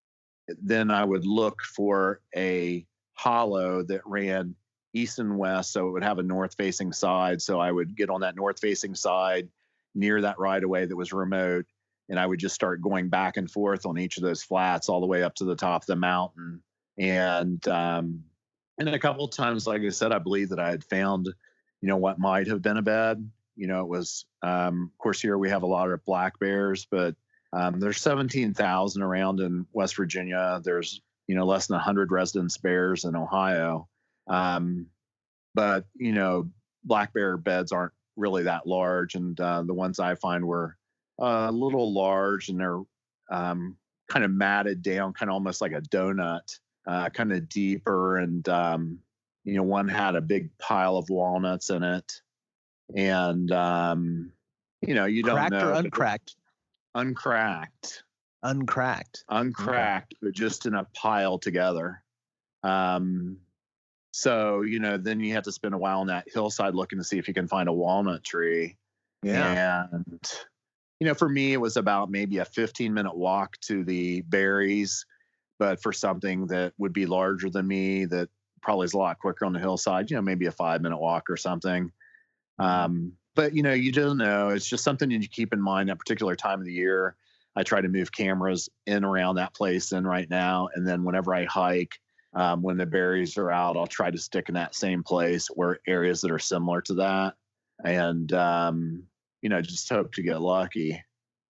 then I would look for a hollow that ran east and west, so it would have a north facing side. So I would get on that north facing side near that right of way that was remote, and I would just start going back and forth on each of those flats all the way up to the top of the mountain. And um and a couple of times, like I said, I believe that I had found, you know, what might have been a bed. You know, it was um of course here we have a lot of black bears, but um there's seventeen thousand around in West Virginia. There's, you know, less than one hundred residence bears in Ohio. Um, but, you know, black bear beds aren't really that large. And uh, the ones I find were uh, a little large, and they're um, kind of matted down, kind of almost like a donut, uh, kind of deeper. And, um, you know, one had a big pile of walnuts in it. And, um, you know, you don't Cracked know. or uncracked? Uncracked. Uncracked. Uncracked, okay. But just in a pile together. Um, so, you know, then you have to spend a while on that hillside looking to see if you can find a walnut tree. Yeah. And, you know, for me, it was about maybe a fifteen minute walk to the berries, but for something that would be larger than me, that probably is a lot quicker on the hillside, you know, maybe a five minute walk or something. Um, but, you know, you don't know. It's just something that you keep in mind at a particular time of the year. I try to move cameras in around that place in right now. And then whenever I hike, um, when the berries are out, I'll try to stick in that same place or areas that are similar to that. And, um, you know, just hope to get lucky.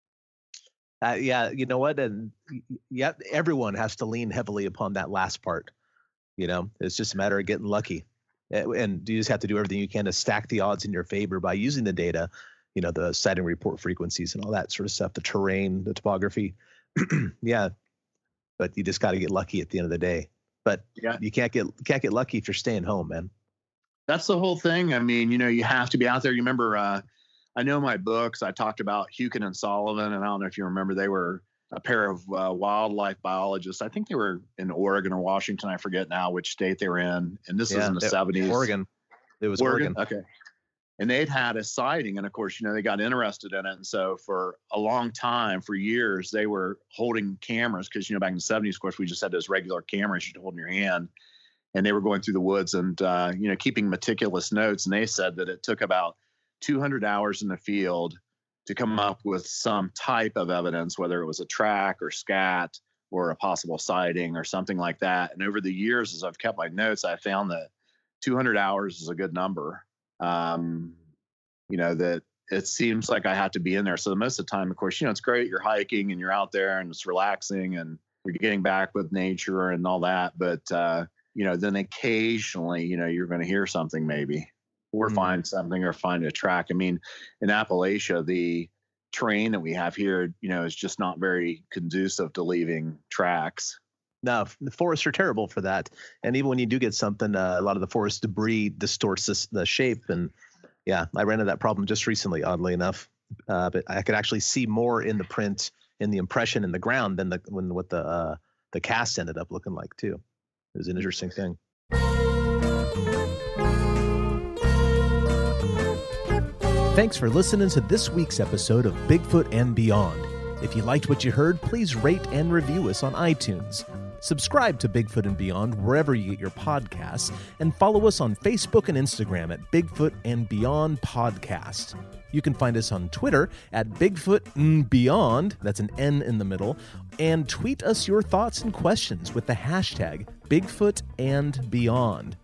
Uh, yeah. You know what? And yeah, everyone has to lean heavily upon that last part. You know, it's just a matter of getting lucky. And you just have to do everything you can to stack the odds in your favor by using the data, you know, the sighting report frequencies and all that sort of stuff, the terrain, the topography. Yeah. But you just got to get lucky at the end of the day. But yeah, you can't get can't get lucky if you're staying home, man. That's the whole thing. I mean, you know, you have to be out there. You remember, uh, I know my books, I talked about Hukin and Sullivan, and I don't know if you remember, they were a pair of uh, wildlife biologists. I think they were in Oregon or Washington. I forget now which state they were in. And this yeah, was in the seventies. Oregon. It was Oregon. Oregon. Okay. And they'd had a sighting, and of course, you know, they got interested in it. And so for a long time, for years, they were holding cameras because, you know, back in the seventies, of course, we just had those regular cameras you'd hold in your hand. And they were going through the woods and, uh, you know, keeping meticulous notes. And they said that it took about two hundred hours in the field to come up with some type of evidence, whether it was a track or scat or a possible sighting or something like that. And over the years, as I've kept my notes, I found that two hundred hours is a good number. Um, you know, that it seems like I have to be in there. So most of the time, of course, you know, it's great. You're hiking and you're out there and it's relaxing and you're getting back with nature and all that. But, uh, you know, then occasionally, you know, you're going to hear something maybe. or Mm. find something or find a track. I mean, in Appalachia, the terrain that we have here, you know, is just not very conducive to leaving tracks. No, the forests are terrible for that. And even when you do get something, uh, a lot of the forest debris distorts this, the shape. And yeah, I ran into that problem just recently, oddly enough. Uh, but I could actually see more in the print, in the impression in the ground than the when what the uh, the cast ended up looking like too. It was an interesting thing. Thanks for listening to this week's episode of Bigfoot and Beyond. If you liked what you heard, please rate and review us on iTunes. Subscribe to Bigfoot and Beyond wherever you get your podcasts, and follow us on Facebook and Instagram at Bigfoot and Beyond Podcast. You can find us on Twitter at Bigfoot and Beyond, that's an N in the middle, and tweet us your thoughts and questions with the hashtag Bigfoot and Beyond.